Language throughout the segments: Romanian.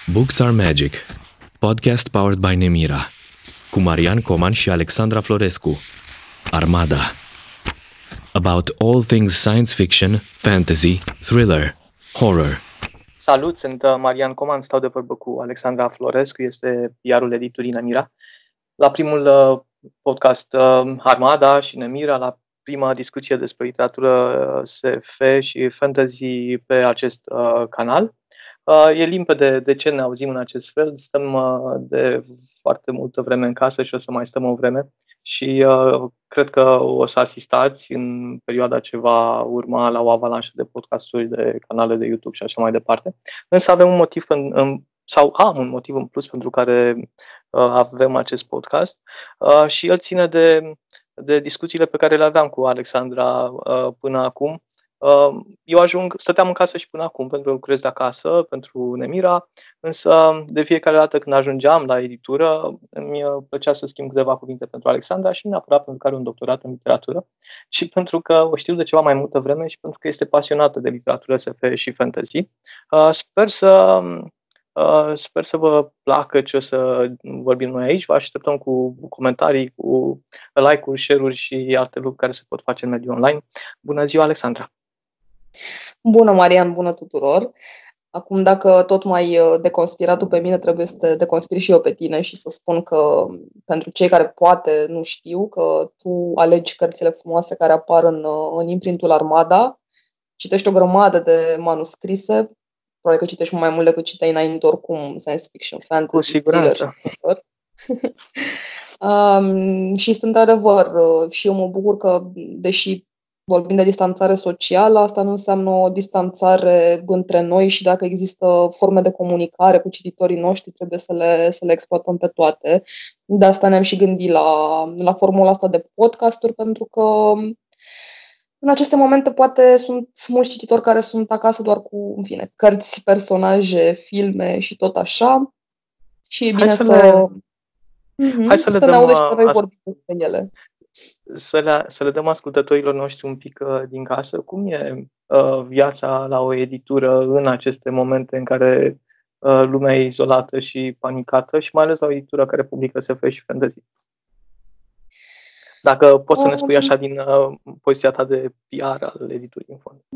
Books are Magic, podcast powered by Nemira, cu Marian Coman și Alexandra Florescu. Armada. About all things science fiction, fantasy, thriller, horror. Salut, sunt Marian Coman, stau de vorbă cu Alexandra Florescu, este PR-ul editurii Nemira. La primul podcast Armada și Nemira, la prima discuție despre literatură SF și fantasy pe acest canal. E limpede de ce ne auzim în acest fel. Stăm de foarte multă vreme în casă și o să mai stăm o vreme și cred că o să asistați în perioada ce va urma la o avalanșă de podcasturi, de canale de YouTube și așa mai departe. Însă avem un motiv am un motiv în plus pentru care avem acest podcast și el ține de discuțiile pe care le aveam cu Alexandra până acum. Eu stăteam în casă și până acum pentru că lucrez de acasă, pentru Nemira, însă de fiecare dată când ajungeam la editură îmi plăcea să schimb câteva cuvinte pentru Alexandra și neapărat pentru că are un doctorat în literatură și pentru că o știu de ceva mai multă vreme și pentru că este pasionată de literatură SF și fantasy. Sper să vă placă ce o să vorbim noi aici. Vă așteptăm cu comentarii, cu like-uri, share-uri și alte lucruri care se pot face în mediul online. Bună ziua, Alexandra! Bună, Marian, bună tuturor! Acum, dacă tot mai deconspirat tu pe mine, trebuie să te deconspiri și eu pe tine și să spun că, pentru cei care poate nu știu, că tu alegi cărțile frumoase care apar în imprintul Armada, citești o grămadă de manuscrise, probabil că citești mai mult decât citeai înainte oricum, science fiction, fantasy, cu siguranță. Și sunt într-adevăr, și eu mă bucur că, deși vorbim de distanțare socială, asta nu înseamnă o distanțare între noi și dacă există forme de comunicare cu cititorii noștri, trebuie să le exploatăm pe toate. De asta ne-am și gândit la formula asta de podcasturi, pentru că în aceste momente poate sunt mulți cititori care sunt acasă doar cu, în fine, cărți, personaje, filme și tot așa. Și e bine să ne audă și pe noi vorbim despre ele. Să le dăm ascultătorilor noștri un pic din casă. Cum e viața la o editură în aceste momente în care lumea e izolată și panicată și mai ales la o editură care publică SF și fantasy? Dacă poți să ne spui așa din poziția ta de PR al editurii în fond.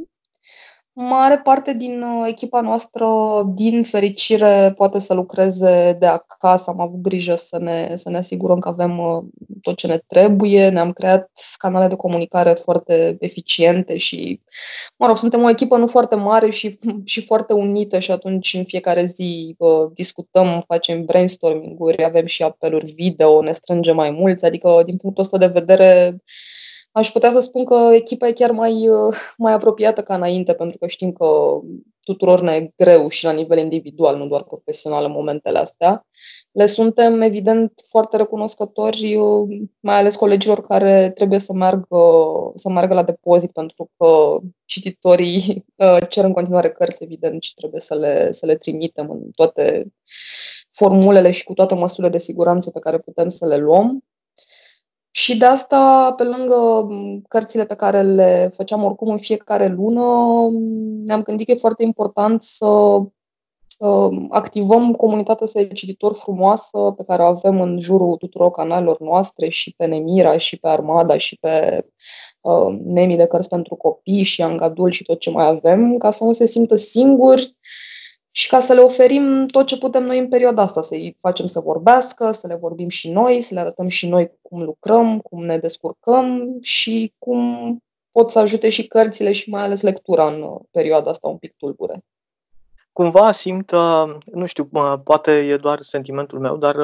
Mare parte din echipa noastră, din fericire, poate să lucreze de acasă. Am avut grijă să ne asigurăm că avem tot ce ne trebuie. Ne-am creat canale de comunicare foarte eficiente și, suntem o echipă nu foarte mare și foarte unită și atunci în fiecare zi discutăm, facem brainstorming-uri, avem și apeluri video, ne strângem mai mulți. Adică, din punctul ăsta de vedere, aș putea să spun că echipa e chiar mai apropiată ca înainte, pentru că știm că tuturor ne e greu și la nivel individual, nu doar profesional în momentele astea. Le suntem, evident, foarte recunoscători, mai ales colegilor care trebuie să meargă la depozit, pentru că cititorii cer în continuare cărți, evident, și trebuie să le trimitem în toate formulele și cu toate măsurile de siguranță pe care putem să le luăm. Și de asta, pe lângă cărțile pe care le făceam oricum în fiecare lună, ne-am gândit că e foarte important să activăm comunitatea de cititori frumoasă pe care o avem în jurul tuturor canalelor noastre și pe Nemira și pe Armada și pe Nemi de cărți pentru copii și Young Adult și tot ce mai avem, ca să nu se simtă singuri și ca să le oferim tot ce putem noi în perioada asta, să-i facem să vorbească, să le vorbim și noi, să le arătăm și noi cum lucrăm, cum ne descurcăm și cum pot să ajute și cărțile și mai ales lectura în perioada asta un pic tulbure. Cumva simt, nu știu, poate e doar sentimentul meu, dar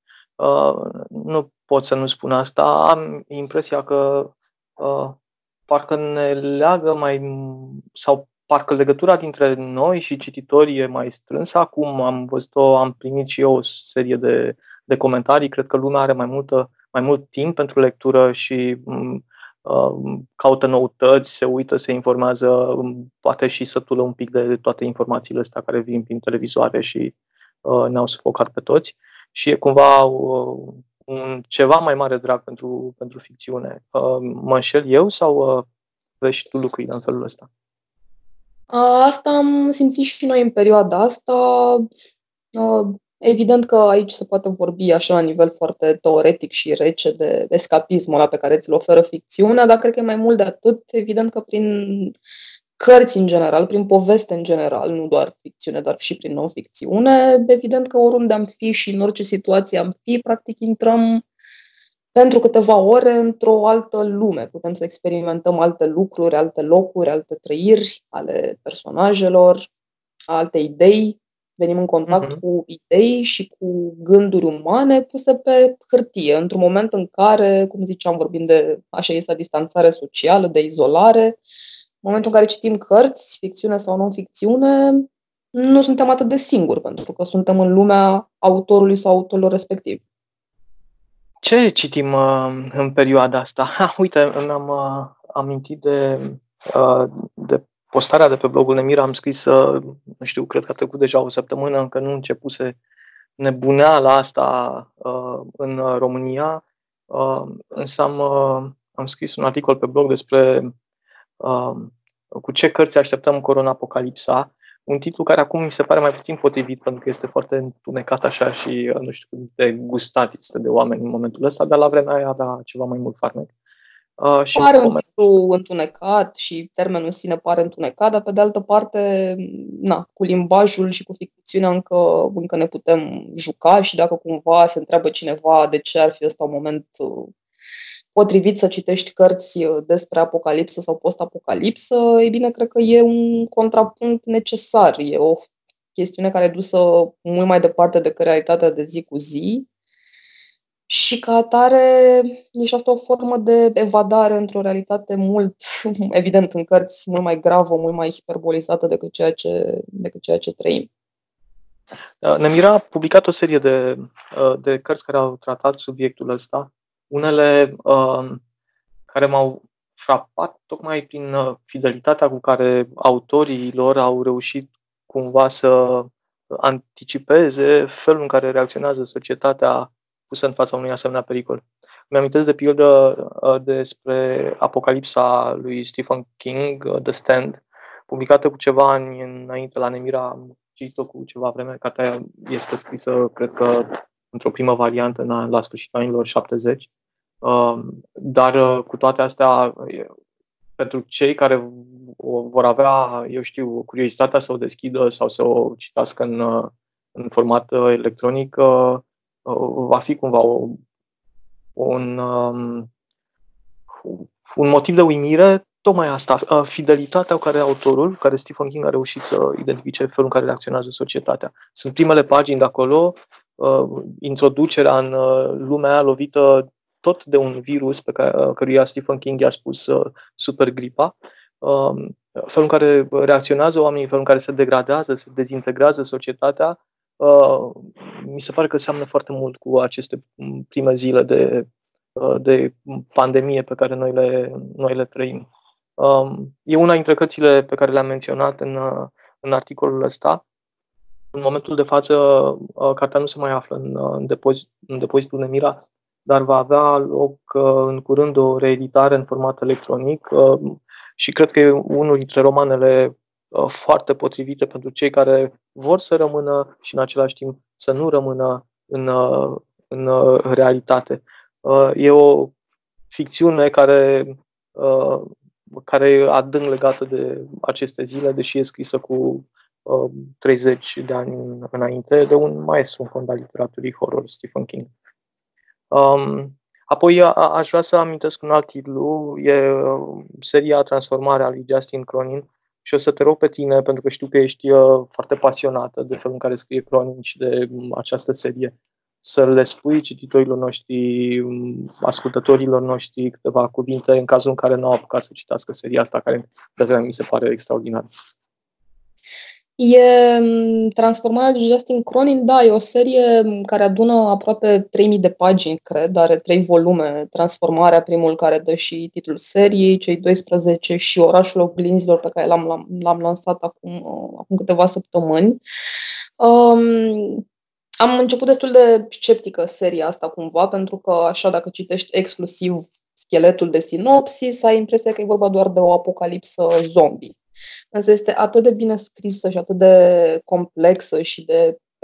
nu pot să nu spun asta. Am impresia că parcă ne leagă sau parcă legătura dintre noi și cititorii e mai strânsă. Acum am văzut-o, am primit și eu o serie de comentarii. Cred că lumea are mai mult timp pentru lectură și caută noutăți, se uită, se informează, poate și sătulă un pic de toate informațiile astea care vin prin televizoare și ne-au sufocat pe toți. Și e cumva un ceva mai mare drag pentru ficțiune. Mă înșel eu sau vezi tu lucrurile în felul ăsta? Asta am simțit și noi în perioada asta. Evident că aici se poate vorbi așa la nivel foarte teoretic și rece de escapismul ăla pe care ți-l oferă ficțiunea, dar cred că e mai mult de atât. Evident că prin cărți în general, prin poveste în general, nu doar ficțiune, dar și prin non-ficțiune, evident că oriunde am fi și în orice situație am fi, practic intrăm pentru câteva ore într-o altă lume. Putem să experimentăm alte lucruri, alte locuri, alte trăiri ale personajelor, alte idei. Venim în contact cu idei și cu gânduri umane puse pe hârtie, într-un moment în care, cum ziceam, vorbim de așa este distanțare socială, de izolare, în momentul în care citim cărți, ficțiune sau non-ficțiune, nu suntem atât de singuri, pentru că suntem în lumea autorului sau autorilor respectiv. Ce citim în perioada asta? Uite, mi-am amintit de postarea de pe blogul Nemira. Am scris, nu știu, cred că a trecut deja o săptămână, încă nu începuse nebuneala asta în România. Însă am scris un articol pe blog despre cu ce cărți așteptăm Corona-Apocalipsa. Un titlu care acum mi se pare mai puțin potrivit, pentru că este foarte întunecat așa și nu știu cât de gustat este de oameni în momentul ăsta, dar la vremea aia avea ceva mai mult farmec. Și pare un titlu întunecat și termenul în sine pare întunecat, dar pe de altă parte, cu limbajul și cu ficțiunea încă ne putem juca și dacă cumva se întreabă cineva de ce ar fi ăsta un moment potrivit să citești cărți despre apocalipsă sau post-apocalipsă, e bine, cred că e un contrapunct necesar. E o chestiune care e dusă mult mai departe decât realitatea de zi cu zi și ca atare e și asta o formă de evadare într-o realitate mult, evident, în cărți mult mai gravă, mult mai hiperbolizată decât ceea ce trăim. Nemira a publicat o serie de cărți care au tratat subiectul ăsta. Unele care m-au frapat tocmai prin fidelitatea cu care autorii lor au reușit cumva să anticipeze felul în care reacționează societatea pusă în fața unui asemenea pericol. Mi-amintesc de pildă despre Apocalipsa lui Stephen King, The Stand, publicată cu ceva ani înainte la Nemira. Am citit-o cu ceva vreme, cartea este scrisă, cred că, într-o primă variantă la sfârșitul anilor 70. Dar cu toate astea, pentru cei care vor avea, eu știu, curiozitatea să o deschidă sau să o citească în format electronic, va fi cumva un motiv de uimire, tocmai asta, fidelitatea cu care autorul, care Stephen King a reușit să identifice felul în care reacționează societatea. Sunt primele pagini de acolo, introducerea în lumea aia lovită tot de un virus pe căruia Stephen King i-a spus supergripa, felul în care reacționează oamenii, felul în care se degradează, se dezintegrează societatea, mi se pare că seamănă foarte mult cu aceste prime zile de pandemie pe care noi le trăim. E una dintre cărțile pe care le-am menționat în articolul ăsta. În momentul de față, cartea nu se mai află în depozitul Nemira, dar va avea loc în curând o reeditare în format electronic și cred că e unul dintre romanele foarte potrivite pentru cei care vor să rămână și în același timp să nu rămână în realitate. E o ficțiune care e adânc legată de aceste zile, deși e scrisă cu 30 de ani înainte de un maestru în fond al literaturii horror, Stephen King. Apoi aș vrea să amintesc un alt titlu, e seria Transformarea lui Justin Cronin și o să te rog pe tine, pentru că știu că ești foarte pasionată de felul în care scrie Cronin și de această serie, să le spui cititorilor noștri, ascultătorilor noștri câteva cuvinte în cazul în care nu au apucat să citească seria asta, care de asemenea mi se pare extraordinară. E Transformarea lui Justin Cronin, da, e o serie care adună aproape 3000 de pagini, cred, are 3 volume, Transformarea, primul care dă și titlul seriei, cei 12 și Orașul oglinzilor pe care l-am lansat acum câteva săptămâni. Am început destul de sceptică seria asta cumva, pentru că așa dacă citești exclusiv scheletul de sinopsis, ai impresia că e vorba doar de o apocalipsă zombie. Însă este atât de bine scrisă și atât de complexă și de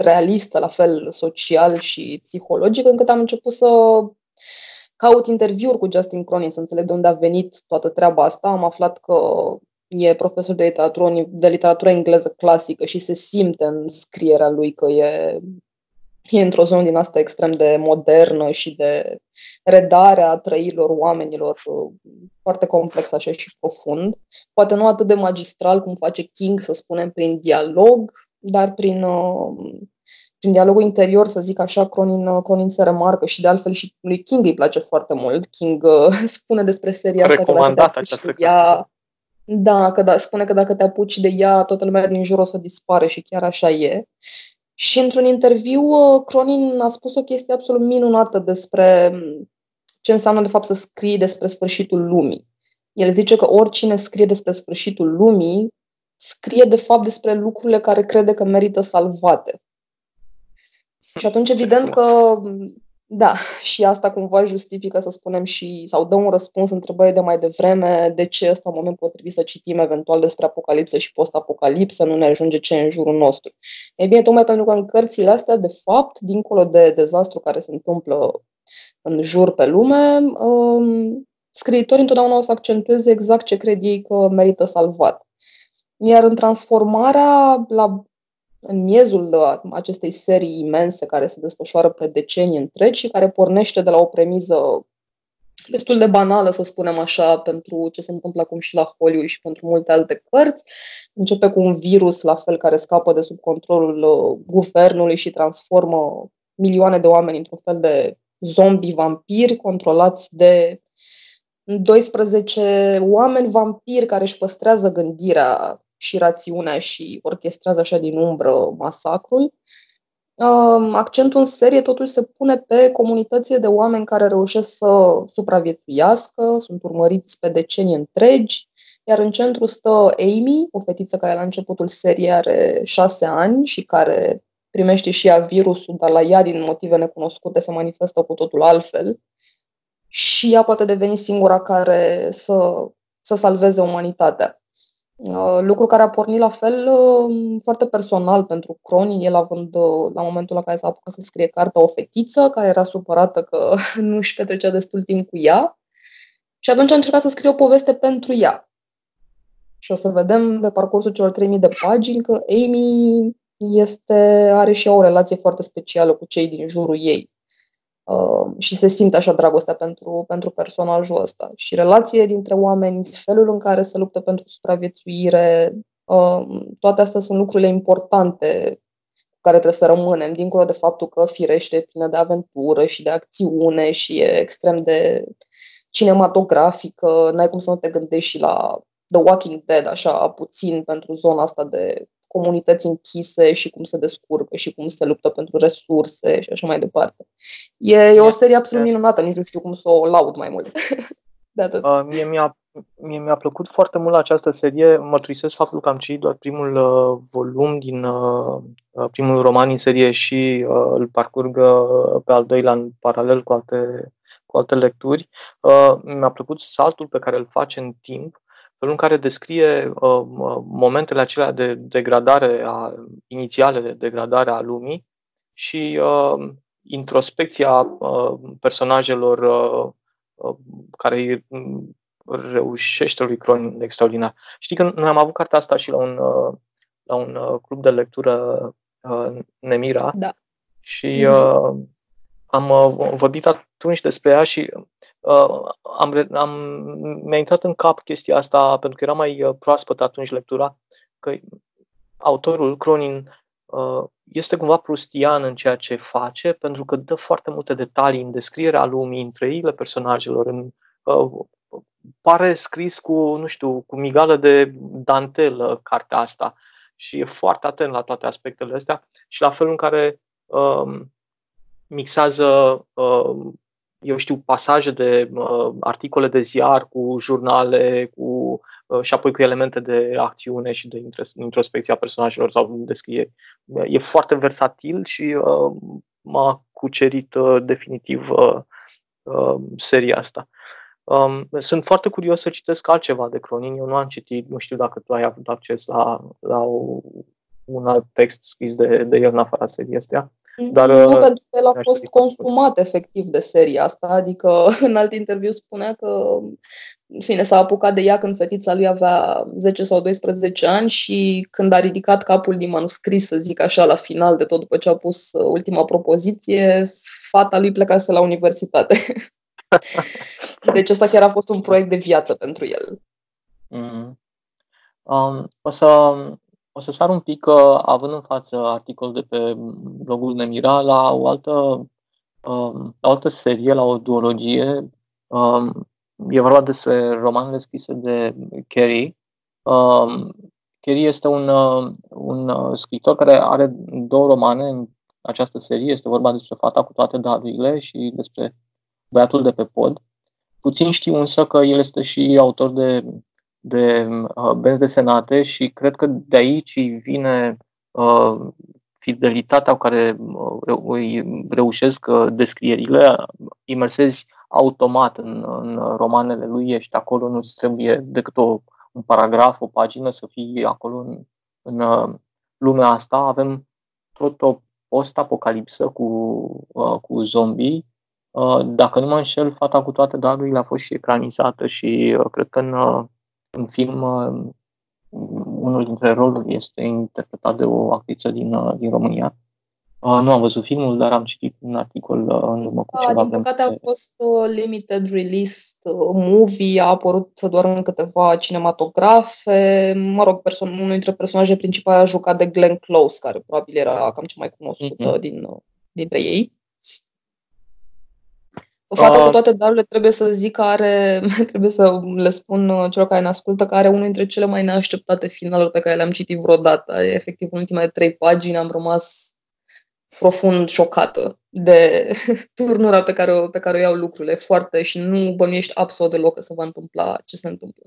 realistă, la fel social și psihologic, încât am început să caut interviuri cu Justin Cronin, să înțeleg de unde a venit toată treaba asta. Am aflat că e profesor de literatură engleză clasică și se simte în scrierea lui că e într-o zonă din asta extrem de modernă și de redare a trăirilor oamenilor, foarte complex așa și profund. Poate nu atât de magistral cum face King, să spunem, prin dialog, dar prin dialogul interior, să zic așa, Cronin se remarcă și de altfel și lui King îi place foarte mult. King spune despre seria asta că dacă te apuci de ea, spune că dacă te apuci de ea, toată lumea din jur o să dispare și chiar așa e. Și într-un interviu, Cronin a spus o chestie absolut minunată despre ce înseamnă de fapt să scrii despre sfârșitul lumii. El zice că oricine scrie despre sfârșitul lumii, scrie de fapt despre lucrurile care crede că merită salvate. Și atunci, evident că, da, și asta cumva justifică, să spunem, sau dă un răspuns întrebării de mai devreme, de ce ăsta în moment potrivit să citim eventual despre apocalipsă și post-apocalipsă, nu ne ajunge ce e în jurul nostru. Ei bine, tocmai pentru că în cărțile astea, de fapt, dincolo de dezastru care se întâmplă în jur pe lume, scriitorii întotdeauna o să accentueze exact ce cred ei că merită salvat. Iar în transformarea în miezul acestei serii imense care se desfășoară pe decenii întregi și care pornește de la o premiză destul de banală, să spunem așa, pentru ce se întâmplă acum și la Hollywood și pentru multe alte cărți. Începe cu un virus, la fel, care scapă de sub controlul guvernului și transformă milioane de oameni într-un fel de zombi-vampiri controlați de 12 oameni vampiri care își păstrează gândirea și rațiunea și orchestrează așa din umbră masacrul. Accentul în serie totuși se pune pe comunitățile de oameni care reușesc să supraviețuiască, sunt urmăriți pe decenii întregi, iar în centru stă Amy, o fetiță care la începutul seriei are 6 ani și care primește și ea virusul, dar la ea, din motive necunoscute, se manifestă cu totul altfel. Și ea poate deveni singura care să salveze umanitatea. Lucru care a pornit la fel foarte personal pentru Cronin, el având la momentul la care s-a apucat să scrie cartea o fetiță care era supărată că nu își petrecea destul timp cu ea și atunci a încercat să scrie o poveste pentru ea. Și o să vedem pe parcursul celor 3000 de pagini că Amy are și ea o relație foarte specială cu cei din jurul ei. Și se simte așa dragostea pentru personajul ăsta. Și relație dintre oameni, felul în care se luptă pentru supraviețuire, toate astea sunt lucrurile importante cu care trebuie să rămânem, dincolo de faptul că firește e plină de aventură și de acțiune și e extrem de cinematografică, n-ai cum să nu te gândești și la The Walking Dead, așa puțin pentru zona asta de comunități închise și cum se descurcă și cum se luptă pentru resurse și așa mai departe. E o serie absolut minunată, nici nu știu cum să o laud mai mult. De atât. Mie mi-a plăcut foarte mult această serie. Mărturisesc faptul că am citit doar primul volum din primul roman din serie și îl parcurg pe al doilea în paralel cu alte lecturi. Mi-a plăcut saltul pe care îl face în timp, felul în care descrie momentele acelea de degradare, inițiale de degradare a lumii și introspecția personajelor care reușește lui Cronin extraordinar. Știi că noi am avut cartea asta și la un club de lectură Nemira, da. Și am vorbit atunci despre ea și mi-a intrat în cap chestia asta, pentru că era mai proaspăt atunci lectura, că autorul Cronin este cumva prustian în ceea ce face, pentru că dă foarte multe detalii în descrierea lumii, în trăirile personajelor, pare scris cu migală de dantelă cartea asta și e foarte atent la toate aspectele astea și la felul în care mixează, pasaje de articole de ziar cu jurnale, și apoi cu elemente de acțiune și de introspecție a personajelor sau descrieri. E foarte versatil și m-a cucerit definitiv seria asta. Sunt foarte curios să citesc altceva de Cronin. Eu nu am citit, nu știu dacă tu ai avut acces la un alt text scris de el în afara seriei astea. Dar, nu, pentru că el a fost consumat efectiv de seria asta, adică în alt interviu spunea că s-a apucat de ea când fetița lui avea 10 sau 12 ani și când a ridicat capul din manuscris, să zic așa, la final de tot, după ce a pus ultima propoziție, fata lui plecase la universitate. Deci ăsta chiar a fost un proiect de viață pentru el. O să sar un pic, având în față articolul de pe blogul Nemira, la o altă serie, la o duologie. E vorba despre romanele scrise de Carey. Carey este un scriitor care are 2 romane în această serie. Este vorba despre Fata cu toate darurile și despre Băiatul de pe pod. Puțin știu însă că el este și autor de benzi desenate și cred că de aici vine fidelitatea cu care îi reușesc descrierile. Imersezi automat în romanele lui, ești acolo, nu-ți trebuie decât un paragraf, o pagină să fii acolo în lumea asta. Avem tot o post-apocalipsă cu zombie. Dacă nu mă înșel, Fata cu toate darurile a fost și ecranizată și cred că în film unul dintre roluri este interpretat de o actriță din România. Nu am văzut filmul, dar am citit un articol în urmă cu ceva vreme. Din păcate a fost limited release movie, a apărut doar în câteva cinematografe. Mă rog, unul dintre personaje principale a jucat de Glenn Close, care probabil era cam cea mai cunoscută dintre ei. Fata cu toate darurile, trebuie să zic că trebuie să le spun celor care ne ascultă, că are unul dintre cele mai neașteptate finaluri pe care le-am citit vreodată. Efectiv, în ultimele 3 pagini am rămas profund șocată de turnura pe care o iau lucrurile foarte și nu bănuiești absolut deloc că se va întâmpla ce se întâmplă.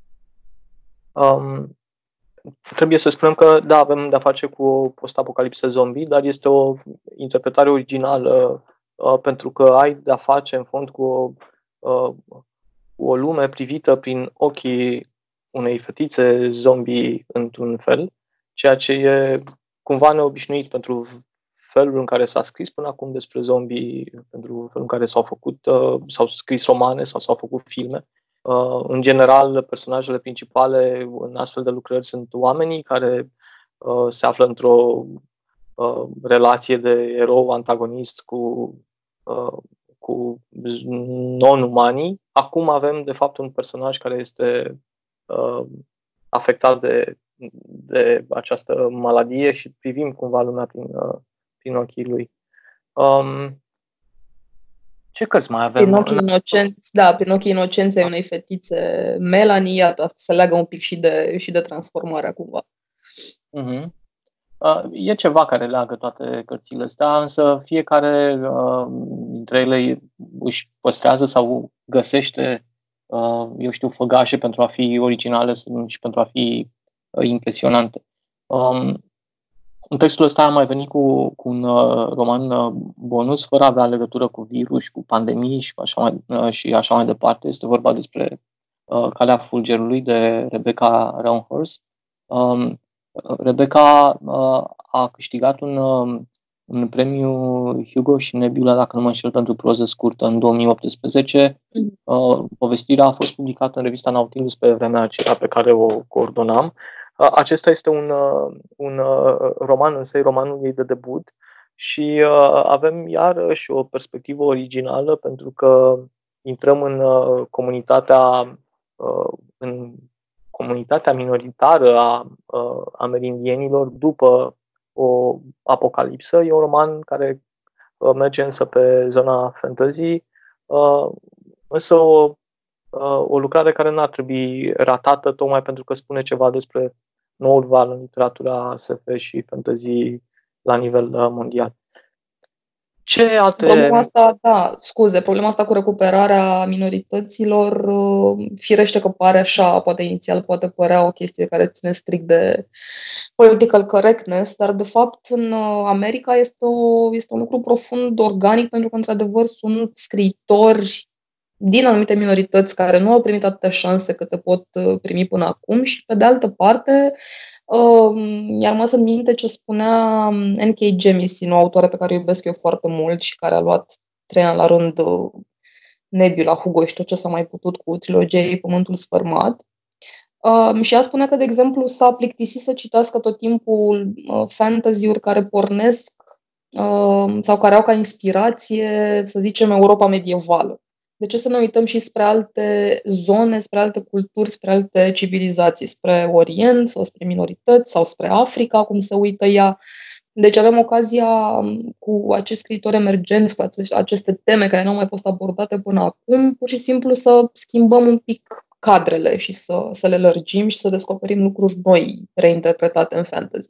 Trebuie să spunem că, da, avem de-a face cu o post-apocalipsă zombie, dar este o interpretare originală pentru că ai de-a face, în fond, cu o lume privită prin ochii unei fetițe zombie într-un fel, ceea ce e cumva neobișnuit pentru felul în care s-a scris până acum despre zombie, pentru felul în care s-au scris romane sau s-au făcut filme. În general, personajele principale în astfel de lucrări sunt oamenii care se află într-o relație de erou-antagonist cu non-umanii. Acum avem, de fapt, un personaj care este afectat de această maladie și privim cumva lumea prin ochii lui. Ce cărți mai avem? Prin ochii inocenți ai unei fetițe, Melanie, iată, asta se leagă un pic și de transformarea cumva. E ceva care leagă toate cărțile astea, însă fiecare dintre ele își păstrează sau găsește, făgașe pentru a fi originale și pentru a fi impresionante. În textul ăsta am mai venit cu un roman bonus, fără a avea legătură cu virus, cu pandemii și așa mai departe. Este vorba despre Calea Fulgerului de Rebecca Roanhurst. Rebecca a câștigat un premiu Hugo și Nebula, dacă nu mă înșel, pentru proză scurtă în 2018. Povestirea a fost publicată în revista Nautilus pe vremea aceea pe care o coordonam. Acesta este un roman, însă e romanul ei de debut și avem iarăși o perspectivă originală pentru că intrăm în comunitatea minoritară a amerindienilor după o apocalipsă. E un roman care merge însă pe zona fantasy, însă o lucrare care n-ar trebui ratată tocmai pentru că spune ceva despre noul val în literatura SF și fantasy la nivel mondial. Ce alte... Problema asta cu recuperarea minorităților, firește că pare așa, poate inițial poate părea o chestie care ține strict de political correctness, dar de fapt în America este un lucru profund organic, pentru că într-adevăr sunt scriitori din anumite minorități care nu au primit atâtea șanse câte pot primi până acum și, pe de altă parte, Mi-a rămas în minte ce spunea N.K. Jemisin, o autoare pe care o iubesc eu foarte mult și care a luat 3 ani la rând Nebula, Hugo și tot ce s-a mai putut cu trilogia ei Pământul Sfărmat. Și ea spunea că, de exemplu, s-a plictisit să citească tot timpul fantasy-uri care pornesc sau care au ca inspirație, să zicem, Europa medievală. De ce să ne uităm și spre alte zone, spre alte culturi, spre alte civilizații, spre Orient sau spre minorități sau spre Africa, cum se uită ea. Deci avem ocazia cu acești scriitori emergenți, cu aceste teme care nu au mai fost abordate până acum, pur și simplu să schimbăm un pic cadrele și să le lărgim și să descoperim lucruri noi reinterpretate în fantasy.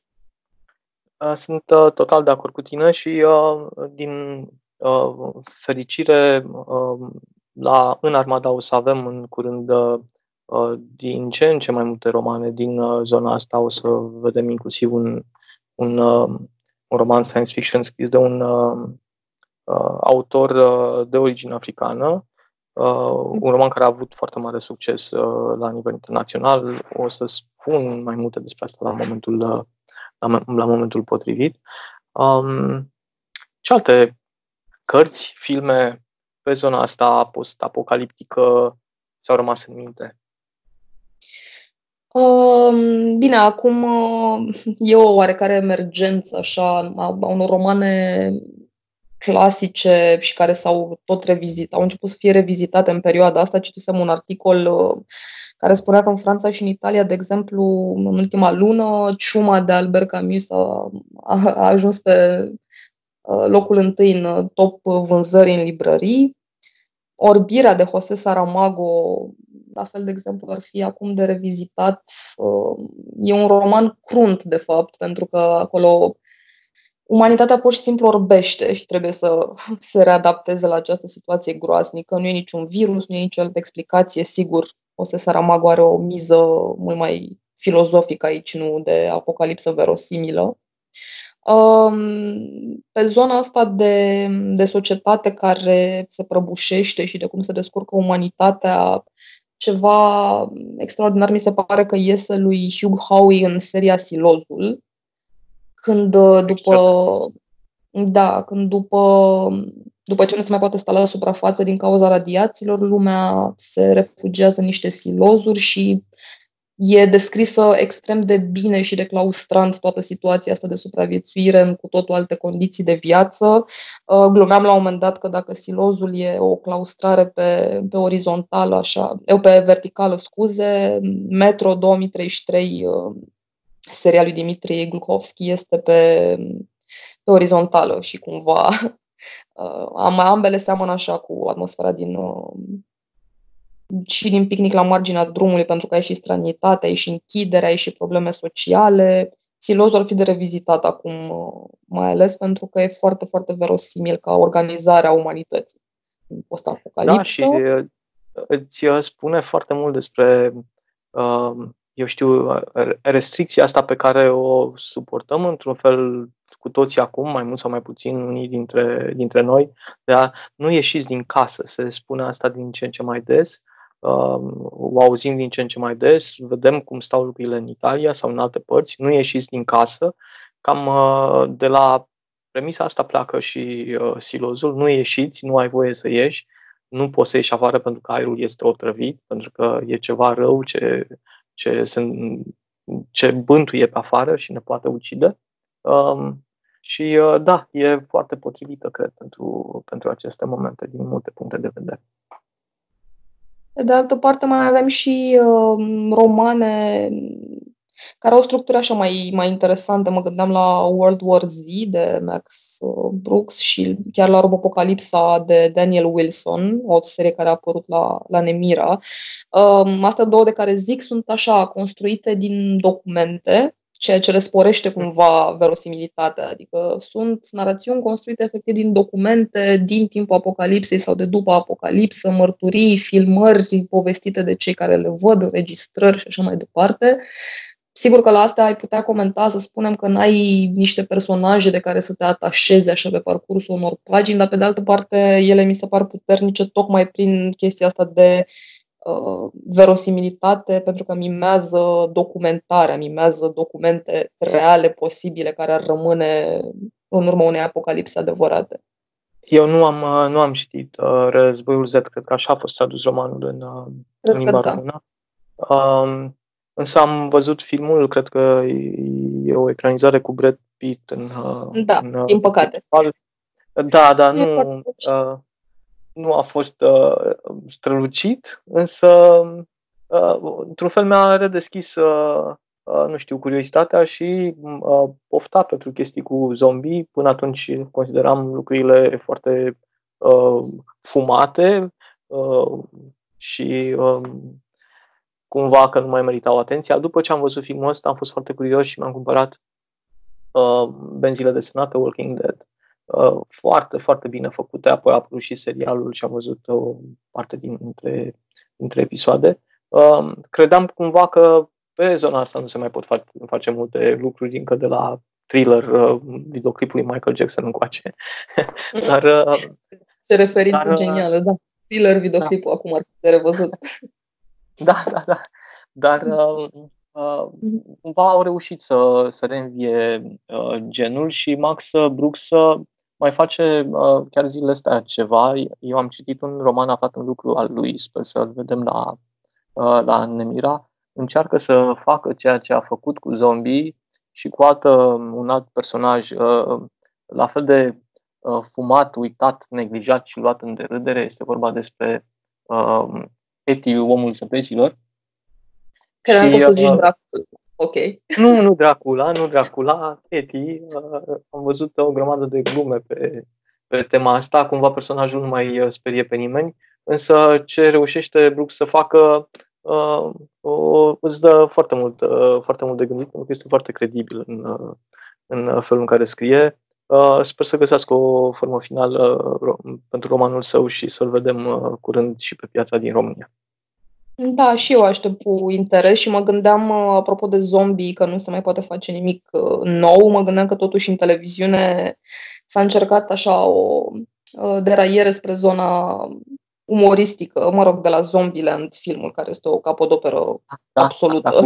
Sunt total de acord cu tine și din fericire în Armada o să avem în curând din ce în ce mai multe romane din zona asta. O să vedem inclusiv un roman science fiction scris de un autor de origine africană, un roman care a avut foarte mare succes la nivel internațional. O să spun mai multe despre asta la momentul potrivit. Ce alte cărți, filme pe zona asta post-apocaliptică ți-au rămas în minte? Bine, acum e o oarecare emergență așa a unor romane clasice și care s-au tot revizitat, au început să fie revizitate în perioada asta. Citisem un articol care spunea că în Franța și în Italia, de exemplu, în ultima lună, Ciuma de Albert Camus a ajuns pe locul întâi în top vânzări în librării. Orbirea de José Saramago, la fel de exemplu, ar fi acum de revizitat. E un roman crunt, de fapt, pentru că acolo umanitatea pur și simplu orbește și trebuie să se readapteze la această situație groaznică. Nu e niciun virus, nu e nicio altă explicație. Sigur, José Saramago are o miză mult mai filozofică aici, nu de apocalipsă verosimilă. Pe zona asta de societate care se prăbușește și de cum se descurcă umanitatea, ceva extraordinar mi se pare că iese lui Hugh Howey în seria Silozul, când după ce nu se mai poate sta la suprafață din cauza radiațiilor, lumea se refugiază în niște silozuri și e descrisă extrem de bine și de claustrant toată situația asta de supraviețuire în cu totul alte condiții de viață. Glumeam la un moment dat că dacă silozul e o claustrare pe orizontală, pe verticală, Metro 2033, seria lui Dimitri Gluchovski, este pe orizontală și cumva ambele seamănă așa cu atmosfera și din Picnic la marginea drumului, pentru că ai și stranitatea, ai și închiderea, ai și probleme sociale. Silozul ar fi de revizitat acum, mai ales pentru că e foarte, foarte verosimil ca organizarea umanității în post-apocalipsă. Da, și îți spune foarte mult despre, restricția asta pe care o suportăm într-un fel cu toții acum, mai mult sau mai puțin unii dintre noi, de a nu ieșiți din casă. Se spune asta din ce în ce mai des. O auzim din ce în ce mai des, vedem cum stau lucrurile în Italia sau în alte părți, nu ieșiți din casă. Cam de la premisa asta pleacă și Silozul, nu ieșiți, nu ai voie să ieși, nu poți să ieși afară pentru că aerul este otrăvit, pentru că e ceva rău ce bântuie pe afară și ne poate ucide. Și da, e foarte potrivită, cred, pentru aceste momente, din multe puncte de vedere. Pe de altă parte, mai avem și romane care au o structură așa mai interesantă. Mă gândeam la World War Z de Max Brooks și chiar la Robopocalipsa de Daniel Wilson, o serie care a apărut la Nemira. Astea două de care zic sunt așa construite din documente, ceea ce le sporește cumva verosimilitatea. Adică sunt narațiuni construite efectiv din documente din timpul apocalipsei sau de după apocalipsă, mărturii, filmări povestite de cei care le văd, înregistrări și așa mai departe. Sigur că la astea ai putea comenta, să spunem că n-ai niște personaje de care să te atașezi așa pe parcursul unor pagini, dar pe de altă parte ele mi se par puternice tocmai prin chestia asta de verosimilitate pentru că mimează documentarea, mimează documente reale, posibile, care ar rămâne în urma unei apocalipse adevărate. Eu nu am citit Războiul Z, cred că așa a fost tradus romanul în limba română. Însă am văzut filmul, cred că e o ecranizare cu Brad Pitt din păcate. Da, nu a fost strălucit, însă într-un fel mi-a redeschis, nu știu, curiozitatea și pofta pentru chestii cu zombie. Până atunci consideram lucrurile foarte fumate și cumva că nu mai meritau atenția. După ce am văzut filmul ăsta, am fost foarte curios și mi-am cumpărat benzile desenate Walking Dead. Foarte, foarte bine făcute. Apoi a apărut și serialul și am văzut o parte dintre episoade. Credeam cumva că pe zona asta nu se mai pot face multe lucruri încă de la thriller videoclipului Michael Jackson încoace. Dar ce referință genială, da. Thriller videoclipul acum ar fi de revăzut. Da. Dar cumva au reușit să reînvie genul și Max Brooks mai face chiar zilele astea ceva. Eu am citit un roman aflat în lucru al lui, sper să-l vedem la Nemira. Încearcă să facă ceea ce a făcut cu zombie și cu un alt personaj la fel de fumat, uitat, neglijat și luat în derâdere. Este vorba despre Eti, omul săpecilor. Credeam că o să zici Dracula. Ok. Nu Dracula, Eti. Am văzut o grămadă de glume pe tema asta. Cumva personajul nu mai sperie pe nimeni. Însă ce reușește Brooks să facă îți dă foarte mult de gândit, pentru că este foarte credibil în felul în care scrie. Sper să găsească o formă finală pentru romanul său și să-l vedem curând și pe piața din România. Da, și eu aștept cu interes și mă gândeam, apropo de zombie, că nu se mai poate face nimic nou, mă gândeam că totuși în televiziune s-a încercat așa o deraiere spre zona umoristică, mă rog, de la Zombieland, filmul, care este o capodoperă absolută.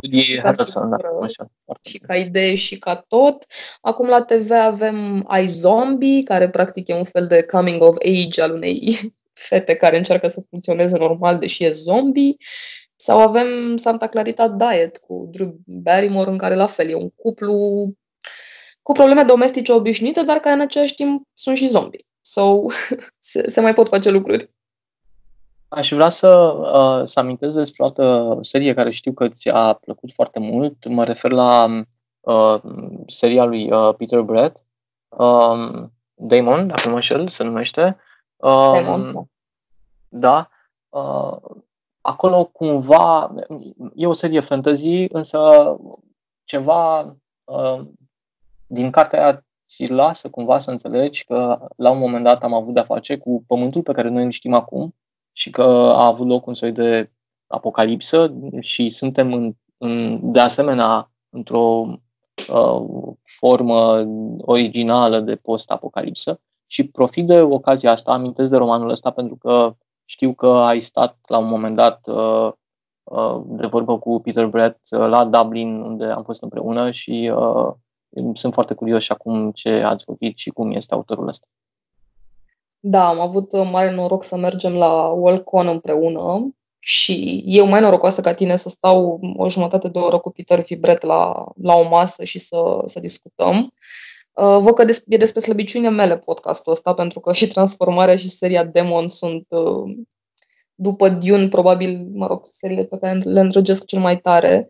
Și ca idee și ca tot. Acum la TV avem iZombie, care practic e un fel de coming of age al unei fete care încearcă să funcționeze normal, deși e zombie. Sau avem Santa Clarita Diet cu Drew Barrymore, în care la fel e un cuplu cu probleme domestice obișnuite, dar care în același timp sunt și zombie. Se mai pot face lucruri. Aș vrea să amintesc despre o altă serie care știu că ți-a plăcut foarte mult. Mă refer la seria lui Peter Brett, Damon, dacă nu mă înșel, se numește. Damon. Da. Acolo cumva e o serie fantasy, însă ceva din cartea aia ți lasă cumva să înțelegi că la un moment dat am avut de-a face cu pământul pe care noi îl știm acum și că a avut loc un soi de apocalipsă și suntem de asemenea într-o formă originală de post-apocalipsă și profit de ocazia asta, amintesc de romanul ăsta pentru că știu că ai stat la un moment dat de vorbă cu Peter Brett la Dublin, unde am fost împreună și sunt foarte curios și acum ce ați vorbit și cum este autorul ăsta. Da, am avut mare noroc să mergem la Worldcon împreună și eu mai norocoasă ca tine să stau o jumătate de oră cu Peter Brett la o masă și să discutăm. Văd că e despre slăbiciunile mele podcastul ăsta, pentru că și Transformarea și seria Demon sunt, după Dune, probabil, seriile pe care le îndrăgesc cel mai tare.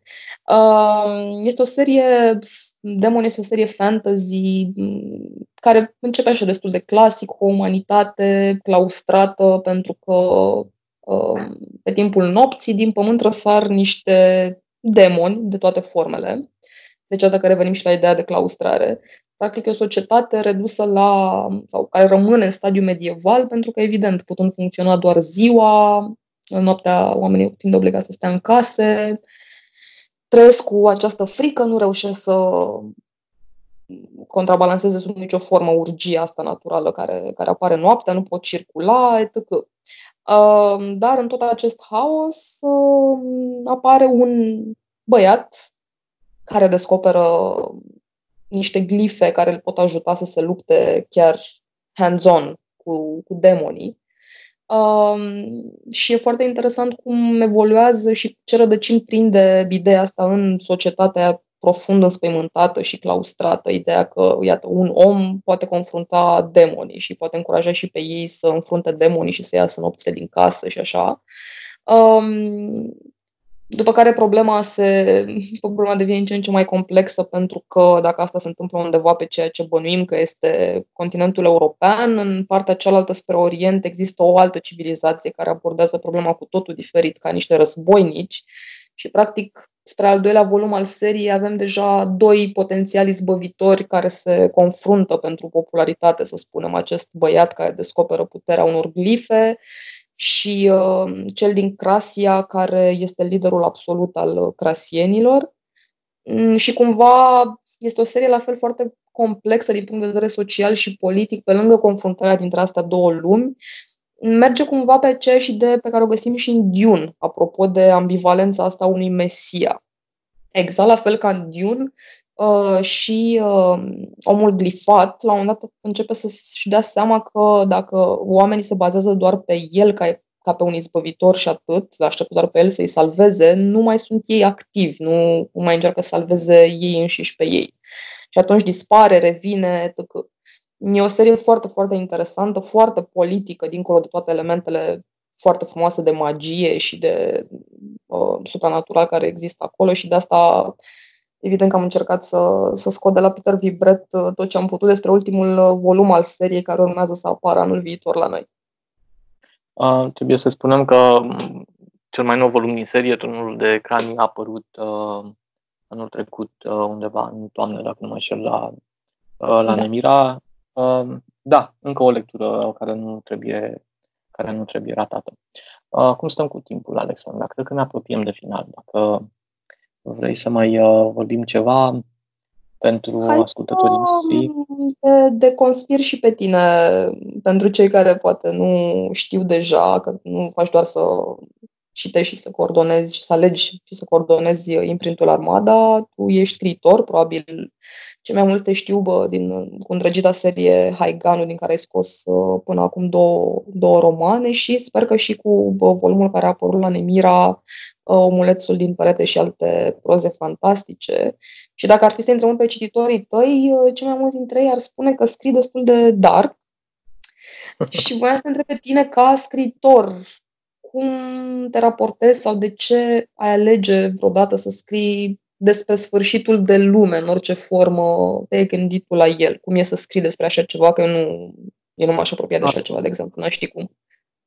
Demon este o serie fantasy care începe așa destul de clasic, cu o umanitate claustrată, pentru că pe timpul nopții din pământ răsar niște demoni de toate formele. Deci, atât că revenim și la ideea de claustrare. Practic, e o societate redusă sau care rămâne în stadiu medieval, pentru că, evident, putând funcționa doar ziua, noaptea oamenii fiind obligați să stea în case, trăiesc cu această frică, nu reușesc să contrabalanceze sub nicio formă urgia asta naturală care apare noaptea, nu pot circula, etc. Dar în tot acest haos apare un băiat care descoperă niște glife care îl pot ajuta să se lupte chiar hands-on cu demonii. Și e foarte interesant cum evoluează și ce rădăcini prinde ideea asta în societatea profund înspăimântată și claustrată, ideea că, iată, un om poate confrunta demonii și poate încuraja și pe ei să înfrunte demonii și să iasă nopțile din casă și așa. După care problema devine în ce în ce mai complexă, pentru că dacă asta se întâmplă undeva pe ceea ce bănuim că este continentul european, în partea cealaltă spre Orient există o altă civilizație care abordează problema cu totul diferit, ca niște războinici. Și, practic, spre al doilea volum al seriei avem deja doi potențiali izbăvitori care se confruntă pentru popularitate, să spunem, acest băiat care descoperă puterea unor glife și cel din Crasia, care este liderul absolut al crasienilor. Și cumva este o serie la fel foarte complexă din punct de vedere social și politic, pe lângă confruntarea dintre astea două lumi. Merge cumva pe aceeași idee pe care o găsim și în Dune, apropo de ambivalența asta unui mesia. Exact la fel ca în Dune, și omul glifat, la un moment dat începe să-și dea seama că dacă oamenii se bazează doar pe el ca pe un izbăvitor și atât, așteptă doar pe el să-i salveze, nu mai sunt ei activi, nu mai încearcă să salveze ei înșiși pe ei. Și atunci dispare, revine, etc. E o serie foarte, foarte interesantă, foarte politică, dincolo de toate elementele foarte frumoase de magie și de supranatural care există acolo, și de asta evident că am încercat să scot de la Peter V. Brett tot ce am putut despre ultimul volum al seriei care urmează să apară anul viitor la noi. Trebuie să spunem că cel mai nou volum din serie, Turnul de Cranii, a apărut anul trecut, undeva în toamnă, dacă nu mă înșel, la Nemira. Da, încă o lectură care nu trebuie ratată. Cum stăm cu timpul, Alexandra? Cred că ne apropiem de final. Dacă vrei să mai vorbim ceva pentru ascultătorii noștri. De conspir și pe tine, pentru cei care poate nu știu deja, că nu faci doar să citești și să coordonezi și să alegi și să coordonezi imprintul Armada. Tu ești scriitor, probabil cei mai mulți te știu cu îndrăgita serie Haiganu, din care ai scos până acum două romane, și sper că și cu volumul care a apărut la Nemira, Omulețul din perete și alte proze fantastice. Și dacă ar fi să întrebăm pe cititorii tăi, cei mai mulți dintre ei ar spune că scrii destul de dark. Și voiam să te întreb pe tine, ca scriitor, cum te raportezi sau de ce ai alege vreodată să scrii despre sfârșitul de lume, în orice formă te-ai gândit tu la el? Cum e să scrii despre așa ceva, că eu nu m-aș apropia de așa ceva, de exemplu, n-aș ști cum.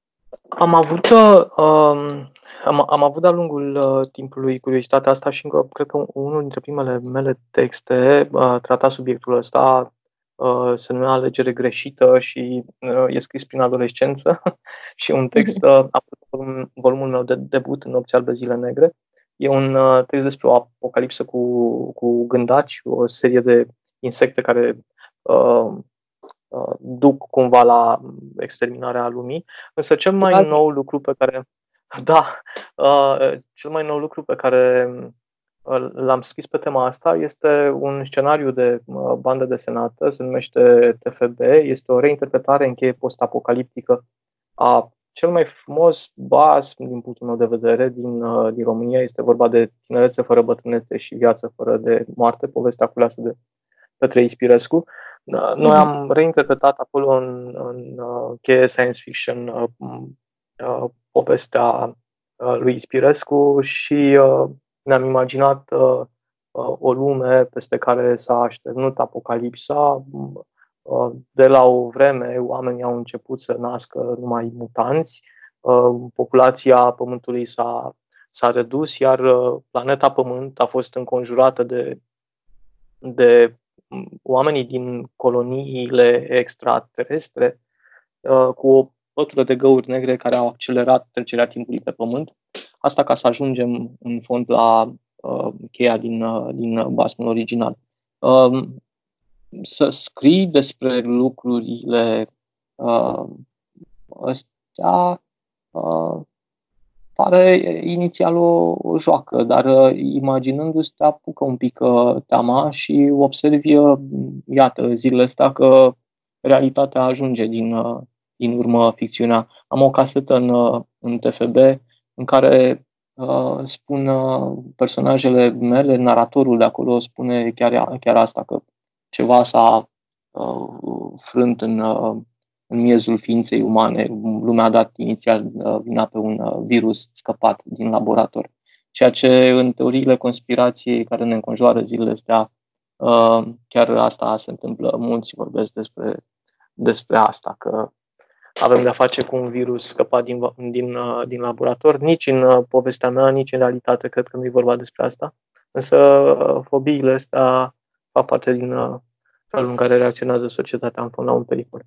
Am avut de-a lungul timpului curiozitatea asta și încă cred că unul dintre primele mele texte trata subiectul ăsta, se numea Alegere greșită și e scris prin adolescență și un text volumul meu de debut în Nopți albe, zile negre. E un text despre o apocalipsă cu gândaci, o serie de insecte care duc cumva la exterminarea lumii. Însă cel mai nou lucru pe care l-am scris pe tema asta este un scenariu de bandă desenată, se numește TFB, este o reinterpretare în cheie post-apocaliptică a cel mai frumos basm din punctul meu de vedere din România. Este vorba de Tinerețe fără bătrânețe și viață fără de moarte, povestea culeasă de Petre Ispirescu. Noi am reinterpretat acolo în cheie science fiction povestea lui Ispirescu și ne-am imaginat o lume peste care s-a așternut apocalipsa. De la o vreme, oamenii au început să nască numai mutanți, populația Pământului s-a redus, iar planeta Pământ a fost înconjurată de oamenii din coloniile extraterestre, cu o pătură de găuri negre care au accelerat trecerea timpului pe Pământ. Asta ca să ajungem în fond la cheia din basmul original. Să scrii despre lucrurile astea Pare inițial o joacă, dar imaginându-ți te apucă un pic teama și observi, iată, zilele astea că realitatea ajunge din urmă ficțiunea. Am o casetă în TFB în care spun personajele mele, naratorul de acolo spune chiar asta, că ceva s-a frânt în miezul ființei umane. Lumea a dat inițial vina pe un virus scăpat din laborator. Ceea ce în teoriile conspirației care ne înconjoară zilele astea, chiar asta se întâmplă. Mulți vorbesc despre asta, că avem de-a face cu un virus scăpat din laborator. Nici în povestea mea, nici în realitate cred că nu e vorba despre asta. Însă fobiile astea fac parte din felul în care reacționează societatea la un pericol.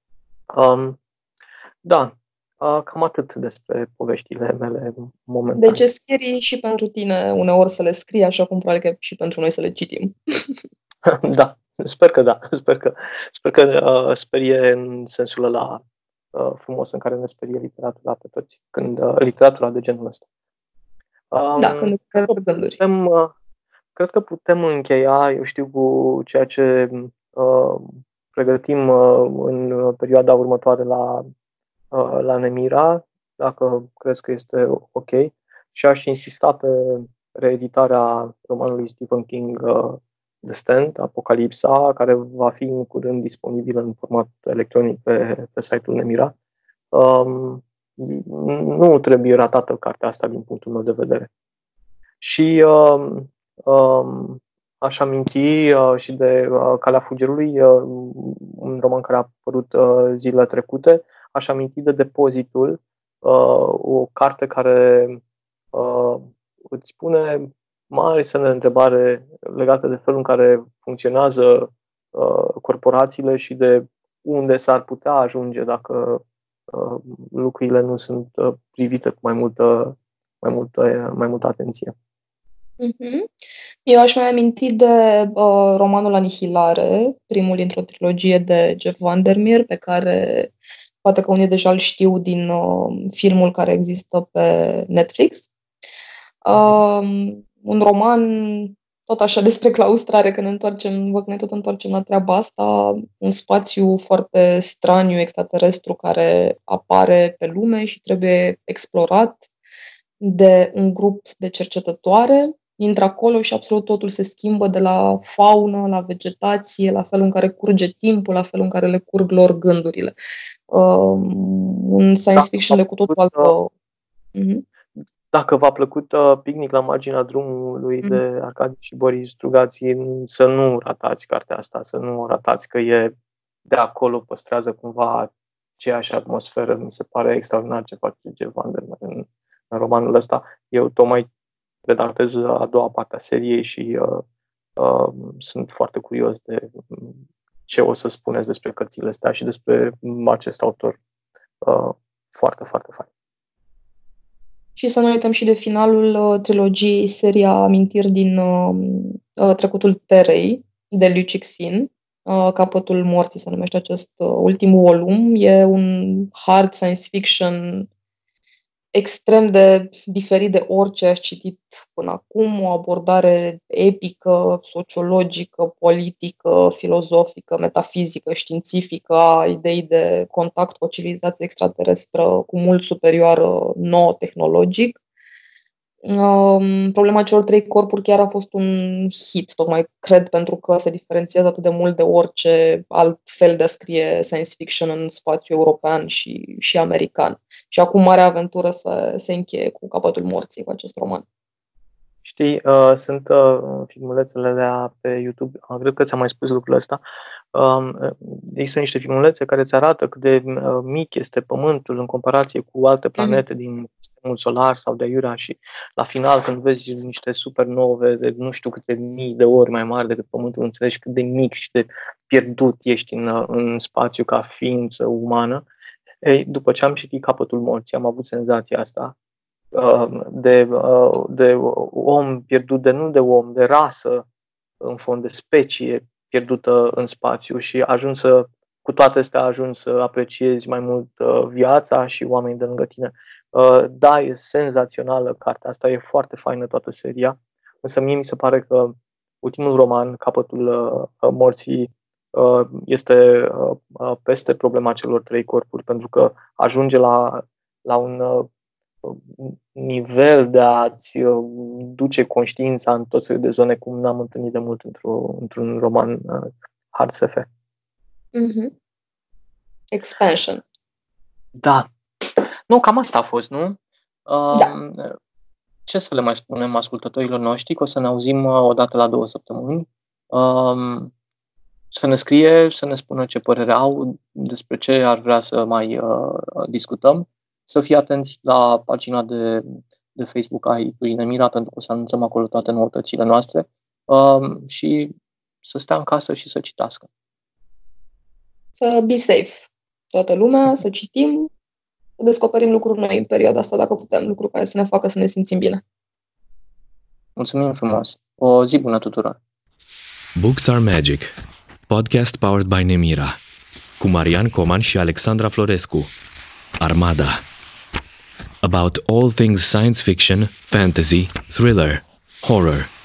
Da, cam atât despre poveștile mele momentan. Deci e scary și pentru tine uneori să le scrii, așa cum probabil că și pentru noi să le citim. Da, sper că da. Sper că sperie în sensul ăla frumos în care ne sperie literatura pe toți, literatura de genul ăsta. Da, când cred pe gânduri. Cred că putem încheia, eu știu, cu ceea ce pregătim în perioada următoare la Nemira, dacă crezi că este ok. Și aș insista pe reeditarea romanului Stephen King, The Stand, Apocalipsa, care va fi în curând disponibilă în format electronic pe site-ul Nemira. Nu trebuie ratată cartea asta din punctul meu de vedere. Și aș aminti și de Calea Fulgerului, un roman care a apărut zilele trecute. Aș aminti de Depozitul, o carte care îți pune mari semne de întrebare legate de felul în care funcționează corporațiile și de unde s-ar putea ajunge dacă lucrurile nu sunt privite cu mai multă atenție. Eu aș mai aminti de romanul Anihilare, primul dintr-o trilogie de Jeff Vandermeer, pe care poate că unii deja îl știu din filmul care există pe Netflix. Un roman tot așa despre claustrare, că ne tot întoarcem la treaba asta, un spațiu foarte straniu, extraterestru, care apare pe lume și trebuie explorat de un grup de cercetătoare. Intră acolo și absolut totul se schimbă, de la faună, la vegetație, la felul în care curge timpul, la felul în care le curg lor gândurile. Un science fiction de cu totul altă. Dacă v-a plăcut Picnic la marginea drumului de Arcadi și Boris Strugații, să nu ratați cartea asta, să nu o ratați, că e de acolo, păstrează cumva aceeași atmosferă. Mi se pare extraordinar ce face Jeff Vandermeer în romanul ăsta. Eu tocmai redactez a doua parte a seriei și sunt foarte curios de ce o să spuneți despre cărțile astea și despre acest autor foarte, foarte fain. Și să nu uităm și de finalul trilogiei, seria Amintiri din trecutul Terei, de Liu Cixin. Capătul morții se numește acest ultim volum. E un hard science fiction extrem de diferit de orice aș citit până acum, o abordare epică, sociologică, politică, filozofică, metafizică, științifică a ideii de contact cu o civilizație extraterestră cu mult superioară nouă tehnologic. Problema celor 3 corpuri chiar a fost un hit, tocmai cred pentru că se diferențiază atât de mult de orice alt fel de a scrie science fiction în spațiu european și american. Și acum marea aventură se încheie cu Capătul morții, cu acest roman. Știi, sunt filmulețele alea pe YouTube, cred că ți-am mai spus lucrul ăsta. Există niște filmulețe care îți arată cât de mic este Pământul în comparație cu alte planete din sistemul solar sau de aiurea și la final când vezi niște supernove de nu știu câte mii de ori mai mari decât Pământul, înțelegi cât de mic și de pierdut ești în spațiu ca ființă umană. Ei, după ce am citit Capătul morții, am avut senzația asta de om pierdut, nu de om, de rasă, în fond, de specie pierdută în spațiu și cu toate astea ajungi să apreciezi mai mult viața și oamenii de lângă tine. Da, e senzațională cartea asta, e foarte faină toată seria, însă mie mi se pare că ultimul roman, Capătul morții, este peste problema celor 3 corpuri, pentru că ajunge la un nivel de a-ți duce conștiința în tot felul de zone cum n-am întâlnit de mult într-un roman hard SF. Mhm. Expansion. Da. Nu, cam asta a fost, nu? Da. Ce să le mai spunem ascultătorilor noștri? Că o să ne auzim o dată la 2 săptămâni. Să ne scrie, să ne spună ce părere au, despre ce ar vrea să mai discutăm. Să fie atenți la pagina de Facebook a Editurii Nemira, pentru că o să anunțăm acolo toate noutățile noastre. Și să stea în casă și să citească. Să be safe. Toată lumea, să citim, să descoperim lucruri noi în perioada asta, dacă putem, lucruri care să ne facă să ne simțim bine. Mulțumim frumos! O zi bună tuturor! Books Are Magic, podcast powered by Nemira, cu Marian Coman și Alexandra Florescu. Armada. About all things science fiction, fantasy, thriller, horror,